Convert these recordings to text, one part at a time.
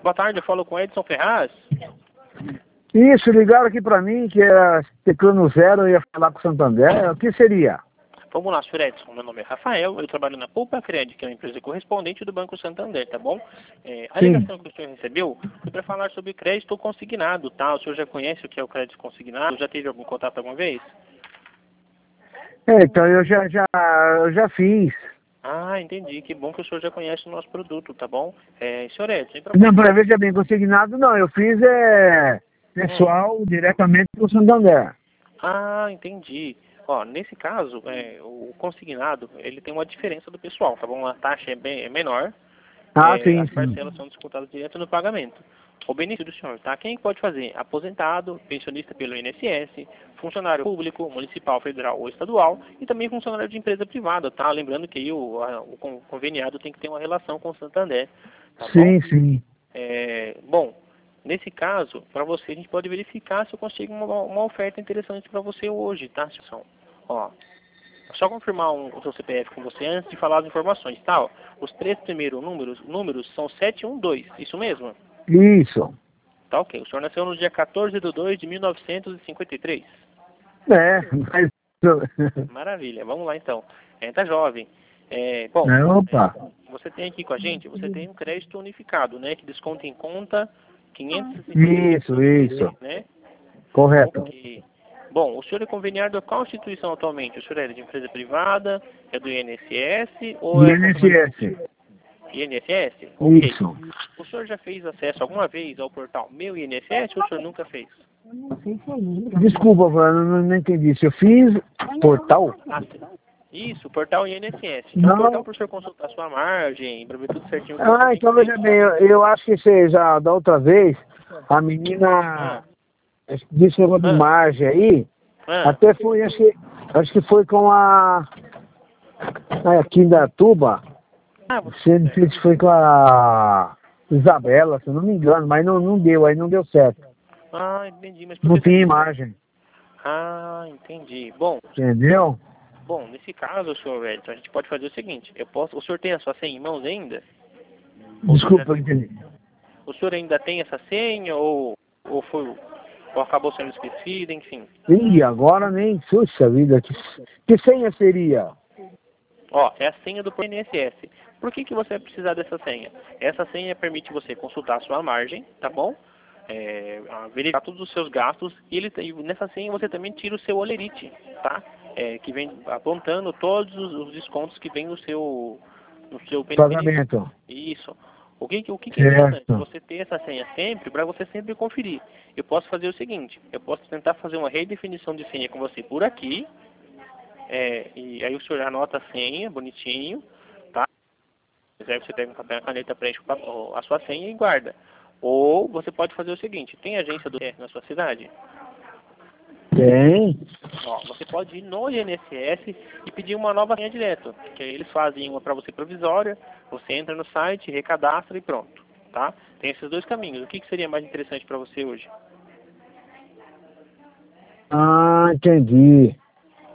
Boa tarde, eu falo com Edson Ferraz. Isso, ligaram aqui pra mim que era teclando zero, eu ia falar com o Santander. O que seria? Vamos lá, senhor Edson. Meu nome é Rafael, eu trabalho na Poupa Cred, que é uma empresa correspondente do Banco Santander, tá bom? A Sim. ligação que o senhor recebeu foi para falar sobre crédito consignado, tá? O senhor já conhece o que é o crédito consignado? Já teve algum contato alguma vez? Então eu já fiz. Ah, entendi. Que bom que o senhor já conhece o nosso produto, tá bom? Senhor Edson, Não, para veja bem, consignado não, eu fiz pessoal diretamente com o Santander. Ah, entendi. Ó, nesse caso, o consignado, ele tem uma diferença do pessoal, tá bom? A taxa é menor, Sim, as sim. parcelas são descontadas direto no pagamento. O benefício do senhor, tá? Quem pode fazer? Aposentado, pensionista pelo INSS, funcionário público, municipal, federal ou estadual e também funcionário de empresa privada, tá? Lembrando que aí o conveniado tem que ter uma relação com o Santander, tá bom? Sim. Bom, nesse caso, para você, a gente pode verificar se eu consigo uma oferta interessante para você hoje, tá, senhor? Ó, só confirmar o seu CPF com você antes de falar as informações, tá? Ó, os 3 primeiros números são 712, isso mesmo? Isso. Tá ok. O senhor nasceu no dia 14/2/1953. Mas... Maravilha. Vamos lá, então. Tá jovem. Opa. Você tem aqui com a gente, você tem um crédito unificado, né? Que desconta em conta 550, Isso. né? Correto. Ok. Bom, o senhor é conveniado a qual instituição atualmente? O senhor é de empresa privada, é do INSS ou INSS. INSS? Ok. Isso. O senhor já fez acesso alguma vez ao portal Meu INSS ou o senhor nunca fez? Desculpa, eu não entendi. Se eu fiz portal? Isso, o portal INSS. É um Não. portal para o senhor consultar a sua margem, para ver tudo certinho. Então veja bem, eu acho que você já, da outra vez, a menina disse negócio de margem aí, até foi, acho que foi com aqui da Tuba, você não sei se foi com a Isabela, se eu não me engano, mas não deu, aí não deu certo. Ah, entendi. Mas não tinha margem. Ah, entendi. Bom. Entendeu? Bom, nesse caso, senhor Edson, a gente pode fazer o seguinte, o senhor tem a sua senha em mãos ainda? Desculpa, eu entendi. O senhor ainda tem essa senha ou acabou sendo esquecido, enfim? Ih, agora nem, puxa vida, que senha seria? Ó, é a senha do INSS. Por que você vai precisar dessa senha? Essa senha permite você consultar a sua margem, tá bom? Verificar todos os seus gastos e nessa senha você também tira o seu olerite, tá? Que vem apontando todos os descontos que vem no seu pagamento. Isso. O que é importante? Você ter essa senha sempre, para você sempre conferir. Eu posso fazer o seguinte, eu posso tentar fazer uma redefinição de senha com você por aqui, e aí o senhor anota a senha, bonitinho, tá? Aí você pega um papel e caneta, preenche a sua senha e guarda. Ou você pode fazer o seguinte, tem agência do INSS na sua cidade? Tem. Ó, você pode ir no INSS e pedir uma nova senha direto, que aí eles fazem uma para você provisória, você entra no site, recadastra e pronto, tá? Tem esses dois caminhos. O que seria mais interessante para você hoje? Entendi.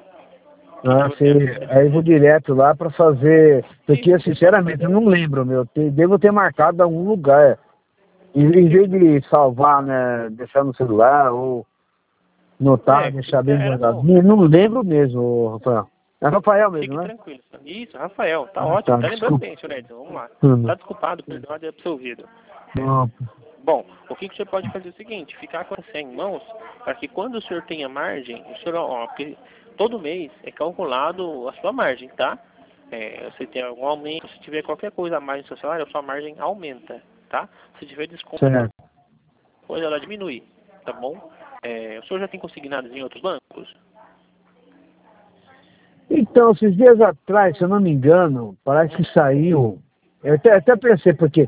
Aí eu vou direto lá para fazer, porque sinceramente eu não lembro, devo ter marcado em algum lugar. Em vez de salvar, né, deixar no celular ou notar, deixar bem guardadinho, não lembro mesmo, Rafael. É Rafael mesmo, né? Tranquilo. Isso, Rafael, tá ótimo. Tá lembrando bem, senhor Edson, vamos lá. Tá desculpado, perdoado e absolvido. Bom, o que você pode fazer é o seguinte, ficar com a senha em mãos, para que quando o senhor tenha margem, o senhor, porque todo mês é calculado a sua margem, tá? Se tem algum aumento, se tiver qualquer coisa a mais no seu salário, a sua margem aumenta, tá? Se tiver desconto, coisa ela diminui, tá bom? O senhor já tem consignados em outros bancos? Então, esses dias atrás, se eu não me engano, parece que saiu. Eu até pensei, porque.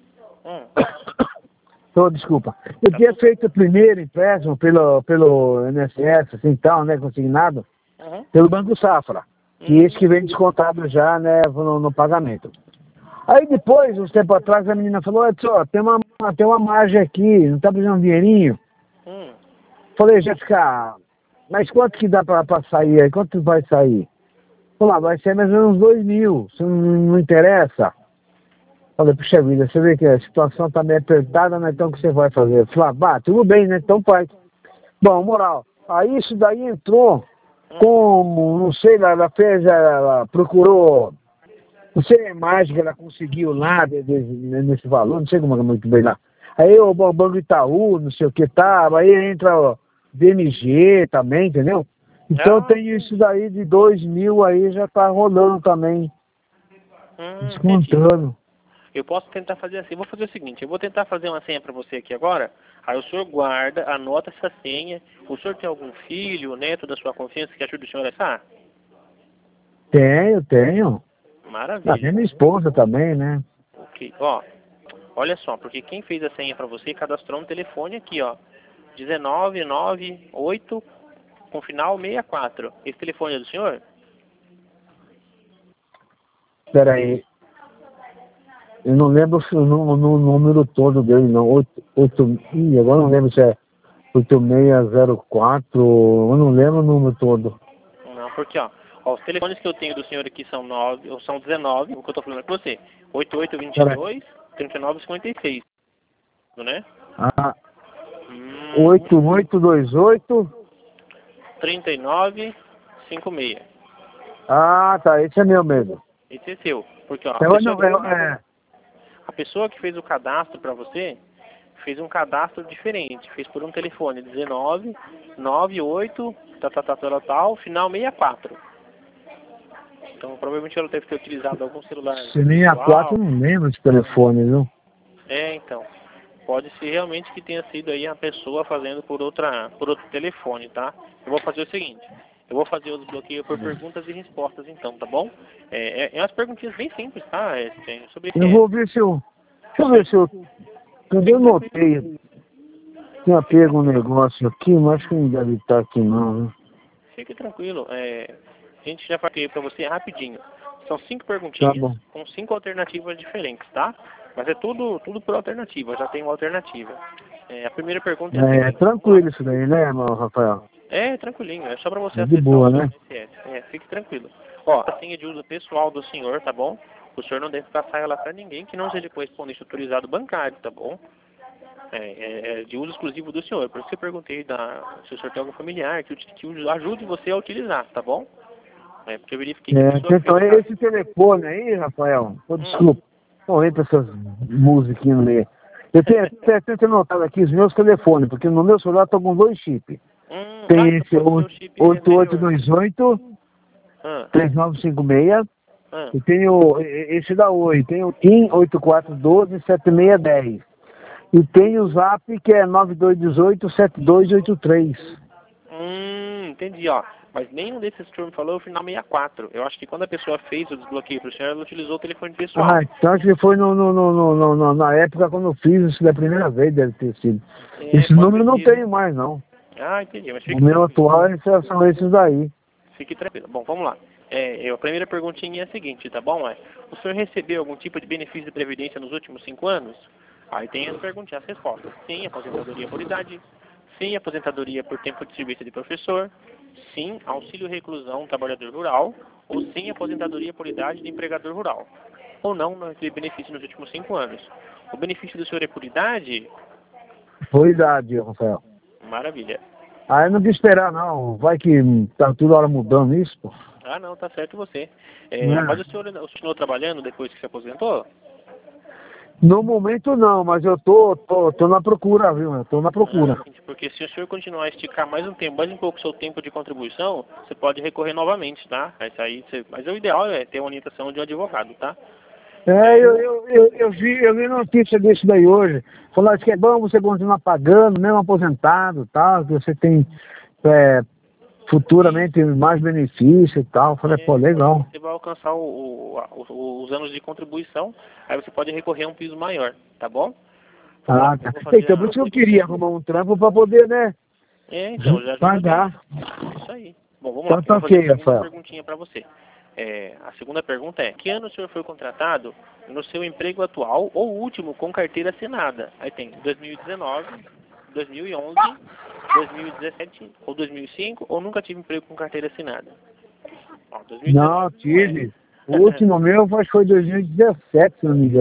Desculpa. Eu tinha feito o primeiro empréstimo pelo INSS, assim tal, né? Consignado, pelo Banco Safra. Que esse que vem descontado já, né, no pagamento. Aí depois, uns tempos atrás, a menina falou, só, tem uma margem aqui, não tá precisando de dinheirinho? Falei, Jéssica, mas quanto que dá pra sair aí? Quanto vai sair? Falei, vai ser mais ou menos uns 2.000, se não interessa. Falei, puxa vida, você vê que a situação tá meio apertada, né? Então o que você vai fazer? Eu falei, tudo bem, né? Então faz. Bom, moral, aí isso daí entrou como, não sei, ela fez, ela procurou, não sei a imagem que ela conseguiu lá, nesse valor, não sei como é muito bem lá. Aí o Banco Itaú, não sei o que tava, aí entra o BMG também, entendeu? Então tem isso daí de 2.000 aí, já tá rolando também, descontando. Eu posso tentar fazer assim, vou fazer o seguinte, eu vou tentar fazer uma senha para você aqui agora, aí o senhor guarda, anota essa senha, o senhor tem algum filho, neto da sua confiança que ajude o senhor a essa? Tenho. Maravilha. Tem minha esposa também, né? Ok, ó, olha só, porque quem fez a senha para você cadastrou um telefone aqui, ó, 1998 com final 64. Esse telefone é do senhor? Espera aí. Eu não lembro no número todo dele, não. Agora não lembro se é 8604. Eu não lembro o número todo. Não, porque, ó, os telefones que eu tenho do senhor aqui são 19, o que eu tô falando com você. 8822 3956, né? 8828 3956. Tá, esse é meu mesmo. Esse é seu. Porque, ó, a pessoa que fez o cadastro para você fez um cadastro diferente. Fez por um telefone 19 98 tal, final 64. Então, provavelmente ela deve ter utilizado algum celular. 64 eu não lembro de telefone, viu? Então. Pode ser realmente que tenha sido aí a pessoa fazendo por outro telefone, tá? Eu vou fazer o seguinte. Eu vou fazer o desbloqueio por perguntas e respostas, então, tá bom? É umas perguntinhas bem simples, tá? Sobre eu vou ver se eu... Deixa eu ver se eu... Cadê eu notei? Tinha pego um negócio aqui, mas acho que não deve estar aqui não, né? Fique tranquilo. A gente já marquei para você rapidinho. São 5 perguntinhas com 5 alternativas diferentes, tá? Mas é tudo por alternativa, já tem uma alternativa. A primeira pergunta é a seguinte. Tranquilo isso daí, né, Rafael? Tranquilinho, é só para você acessar de boa, né? Fique tranquilo. Ó, a senha de uso pessoal do senhor, tá bom? O senhor não deve passar ela para ninguém que não seja correspondente autorizado bancário, tá bom? É de uso exclusivo do senhor. Por isso que eu perguntei se o senhor tem algum familiar que ajude você a utilizar, tá bom? Porque eu verifiquei que a pessoa então esse telefone aí, Rafael, desculpa, não entra essas musiquinhas no meio. Eu tenho anotado aqui os meus telefones, porque no meu celular estão com 2 chips. Tem esse 8828 3956 e tenho esse da Oi, tem o TIM 8412 7610 e tem o Zap que é 9218 7283. Entendi, ó. Mas nenhum desses que o senhor me falou é o final 64. Eu acho que quando a pessoa fez o desbloqueio para o senhor, ela utilizou o telefone pessoal. Então acho que foi na época quando eu fiz isso da primeira vez, deve ter sido. Esse número não tenho mais, não. Entendi. Mas fique o meu atual são esses daí. Fique tranquilo. Bom, vamos lá. A primeira perguntinha é a seguinte, tá bom? O senhor recebeu algum tipo de benefício de previdência nos últimos 5 anos? Aí tem as perguntinhas, as respostas. Sim, aposentadoria por idade. Sim, aposentadoria por tempo de serviço de professor. Sim, auxílio reclusão trabalhador rural. Ou sim, aposentadoria por idade de empregador rural. Ou não teve benefício nos últimos 5 anos. O benefício do senhor é por idade? Por idade, Rafael. Maravilha. Eu não quis esperar, não. Vai que tá toda hora mudando isso, pô. Não, tá certo você. Mas o senhor continuou trabalhando depois que se aposentou? No momento não, mas eu tô na procura, viu? Eu tô na procura. Porque se o senhor continuar a esticar mais um pouco o seu tempo de contribuição, você pode recorrer novamente, tá? Mas o ideal é ter uma orientação de um advogado, tá? Eu vi notícia disso daí hoje. Falaram que é bom você continuar pagando, mesmo aposentado, tal, que você tem futuramente mais benefício e tal. Falei, legal. Você vai alcançar os anos de contribuição, aí você pode recorrer a um piso maior, tá bom? Tá. Então, por isso que eu queria arrumar um trampo para poder, né? Então, já pagar. Isso aí. Bom, vamos lá. Tá ok, Rafael. Perguntinha para você. A segunda pergunta é: que ano o senhor foi contratado no seu emprego atual ou último com carteira assinada? Aí tem 2019, 2011, 2017 ou 2005 ou nunca tive emprego com carteira assinada? Não, tive. O último meu acho que foi 2017, se não me engano.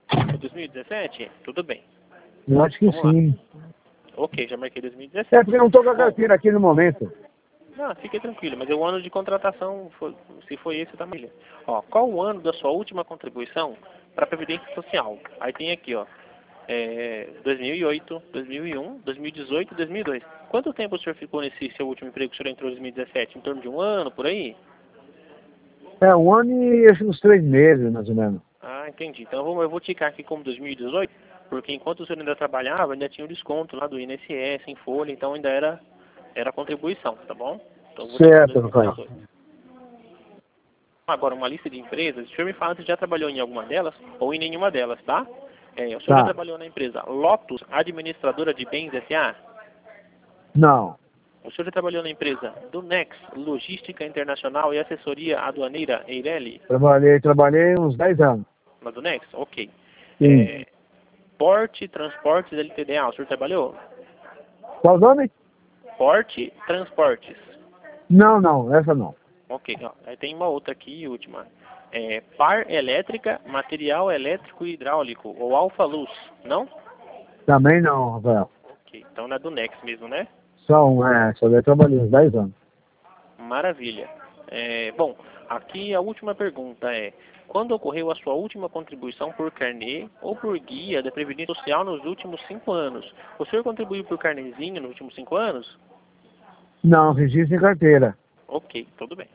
É 2017? Tudo bem. Eu acho que Vamos sim. Lá. Ok, já marquei 2017. É porque eu não estou com a carteira aqui no momento. Não, fique tranquilo, mas o ano de contratação, se foi esse, tá melhor. Ó, qual o ano da sua última contribuição para a Previdência Social? Aí tem aqui, ó, 2008, 2001, 2018 e 2002. Quanto tempo o senhor ficou nesse seu último emprego que o senhor entrou em 2017? Em torno de um ano, por aí? É, 1 ano e acho uns 3 meses, mais ou menos. Ah, entendi. Então eu vou ticar aqui como 2018, porque enquanto o senhor ainda trabalhava, ainda tinha o desconto lá do INSS, em folha, então ainda era contribuição, tá bom? Então eu vou ticar Certo, Rafael. 2018. Agora, uma lista de empresas, o senhor me fala se já trabalhou em alguma delas ou em nenhuma delas, tá? O senhor já trabalhou na empresa Lotus, administradora de bens S.A.? Não. O senhor já trabalhou na empresa Dunex, Logística Internacional e Assessoria Aduaneira Eireli? Trabalhei uns 10 anos. Na Dunex? Ok. Sim. Porte Transportes LTDA, o senhor trabalhou? Qual o nome? Porte Transportes. Não, essa não. Ok, ó, aí tem uma outra aqui, última. Par Elétrica, Material Elétrico e Hidráulico, ou Alfa Luz, não? Também não, Rafael. Ok, então na Dunex mesmo, né? Só daí trabalhei uns 10 anos. Maravilha. Bom, aqui a última pergunta é: quando ocorreu a sua última contribuição por carnê ou por guia da Previdência Social nos últimos 5 anos? O senhor contribuiu por carnezinho nos últimos 5 anos? Não, registro em carteira. Ok, tudo bem.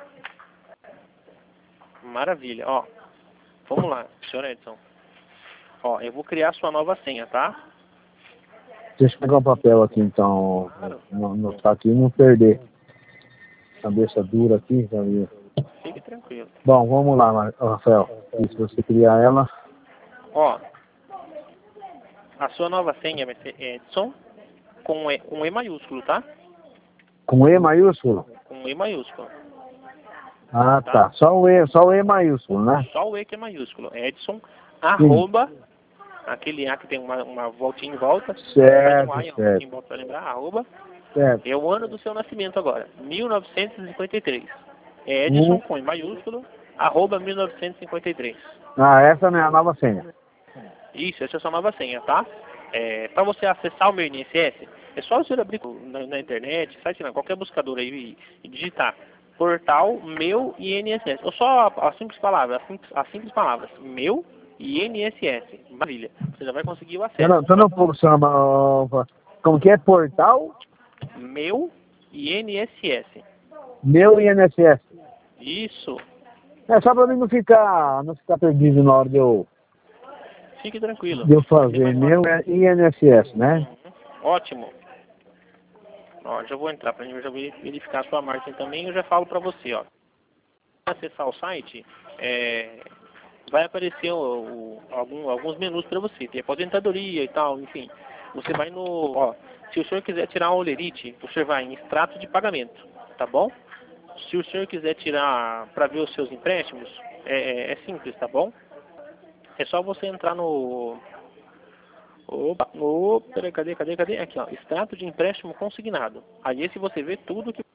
Maravilha. Ó, vamos lá, senhor Edson. Ó, eu vou criar sua nova senha, tá? Deixa eu pegar um papel aqui, então. Claro. Anotar aqui e não perder. Cabeça dura aqui, sabe? Fique tranquilo. Bom, vamos lá, Rafael. E se você criar ela... Ó, a sua nova senha vai ser Edson com E maiúsculo, tá? Com E maiúsculo? Com E maiúsculo. Ah, tá. Só o E maiúsculo, né? Só o E que é maiúsculo. Edson, arroba, aquele A que tem uma voltinha em volta. Certo, Faz um A, certo. uma voltinha em volta para lembrar, arroba. Certo. É o ano do seu nascimento agora, 1953. É Edson com E maiúsculo, arroba 1953. Ah, essa não é a nova senha. Isso, essa é a sua nova senha, tá? Para você acessar o meu INSS, é só você abrir na internet, site, qualquer buscador aí e digitar portal meu INSS. Ou só as simples palavras, as simples palavras, meu INSS. Maravilha. Você já vai conseguir o acesso. Eu não pouco chama. Como que é? Portal? Meu INSS. Meu INSS. Isso. É só para mim não ficar perdido na hora de eu Fique tranquilo. fazer. Meu INSS, né? Ótimo. Ó, já vou entrar para já verificar a sua margem também. Eu já falo para você, ó. Acessar o site, vai aparecer alguns menus para você. Tem aposentadoria e tal, enfim. Você vai se o senhor quiser tirar uma olerite, o senhor vai em extrato de pagamento, tá bom? Se o senhor quiser tirar para ver os seus empréstimos, é simples, tá bom? É só você entrar no... Peraí, cadê? Aqui, ó, extrato de empréstimo consignado. Aí esse você vê tudo que...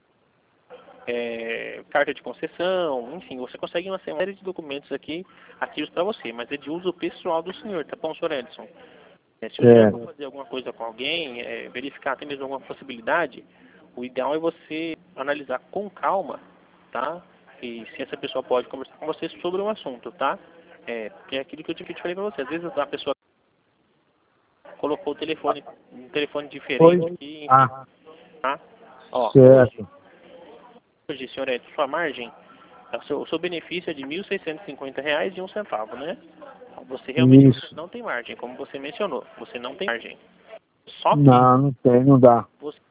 carta de concessão, enfim, você consegue uma série de documentos aqui ativos para você, mas é de uso pessoal do senhor, tá bom, senhor Edson? Se o senhor for fazer alguma coisa com alguém, verificar até mesmo alguma possibilidade, o ideal é você analisar com calma, tá? E se essa pessoa pode conversar com você sobre um assunto, tá? Que é aquilo que eu te falei para você. Às vezes a pessoa colocou um telefone diferente aqui, enfim, tá? Ó, certo. Hoje, senhor Edson, sua margem, o seu benefício é de R$ 1.650,01, né? Você realmente não tem margem, como você mencionou. Você não tem margem. Só que... Não tem, não dá.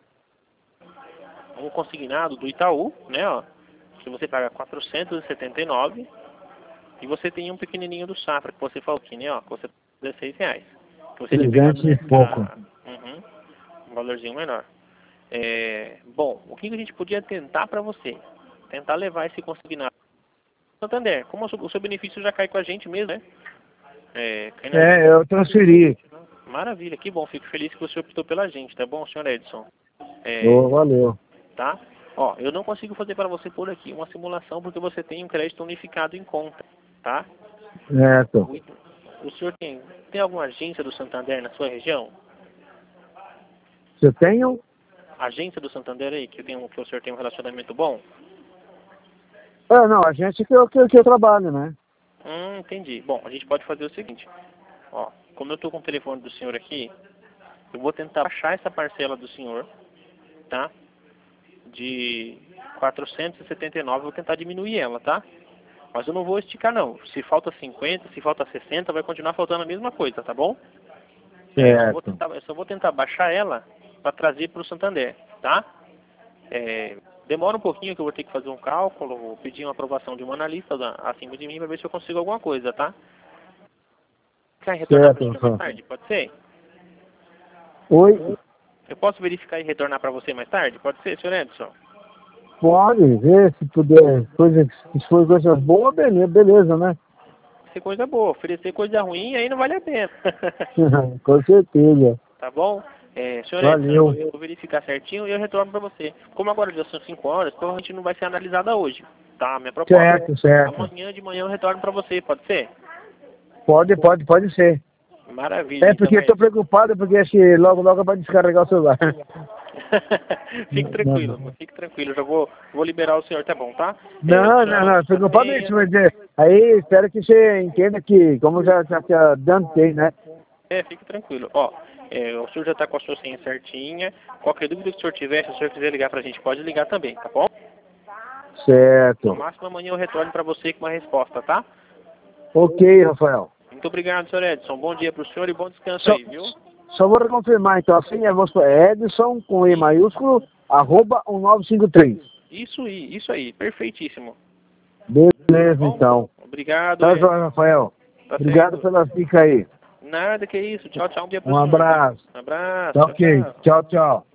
Um consignado do Itaú, né, ó, que você paga R$ 479 e você tem um pequenininho do Safra, que você falou aqui, né, ó, que você paga R$16. Que você 300 e pouco. Um valorzinho menor. Bom, o que a gente podia tentar para você? Tentar levar esse consignado Santander. Como o seu benefício já cai com a gente mesmo, né? Eu transferi. Maravilha, que bom. Fico feliz que o senhor optou pela gente, tá bom, senhor Edson? Valeu. Tá? Ó, eu não consigo fazer para você por aqui uma simulação porque você tem um crédito unificado em conta, tá? Certo. O senhor tem alguma agência do Santander na sua região? Se eu tenho? Agência do Santander aí, que o senhor tem um relacionamento bom? Não, agência que eu trabalho, né? Entendi. Bom, a gente pode fazer o seguinte. Ó, como eu estou com o telefone do senhor aqui, eu vou tentar baixar essa parcela do senhor, tá? De 479, vou tentar diminuir ela, tá? Mas eu não vou esticar, não. Se falta 50, se falta 60, vai continuar faltando a mesma coisa, tá bom? Certo. Eu só vou tentar baixar ela para trazer para o Santander, tá? Demora um pouquinho que eu vou ter que fazer um cálculo, vou pedir uma aprovação de um analista acima de mim para ver se eu consigo alguma coisa, tá? Quer retornar para você mais tarde? Pode ser? Oi? Eu posso verificar e retornar para você mais tarde? Pode ser, senhor Edson? Pode ver, se puder. Se for coisa boa, beleza, né? Se coisa boa, oferecer coisa ruim, aí não vale a pena. Com certeza. Tá bom? Senhor Valeu. Edson, eu vou verificar certinho e eu retorno para você. Como agora já são 5 horas, provavelmente não vai ser analisada hoje. Tá? Minha proposta. Certo. Amanhã de manhã eu retorno para você, pode ser? Pode ser. Maravilha. Porque eu tô preocupado, porque acho que logo vai descarregar o celular. Fique tranquilo. Já vou liberar o senhor, tá bom, tá? Não, preocupado mesmo, mas aí espero que você entenda que, como já adiantei, né? Fique tranquilo. Ó, o senhor já tá com a sua senha certinha. Qualquer dúvida que o senhor tiver, se o senhor quiser ligar pra gente, pode ligar também, tá bom? Certo. No máximo amanhã eu retorno pra você com uma resposta, tá? Ok, Rafael. Muito obrigado, senhor Edson. Bom dia pro senhor e bom descanso aí, viu? Só vou reconfirmar, então, a senha é Edson, com E maiúsculo, @1953. Isso aí, perfeitíssimo. Beleza, então. Obrigado. Tá joia, Rafael. Obrigado pela dica aí. Nada, que isso. Tchau, um dia pro senhor. Um abraço. Tá ok. Tchau.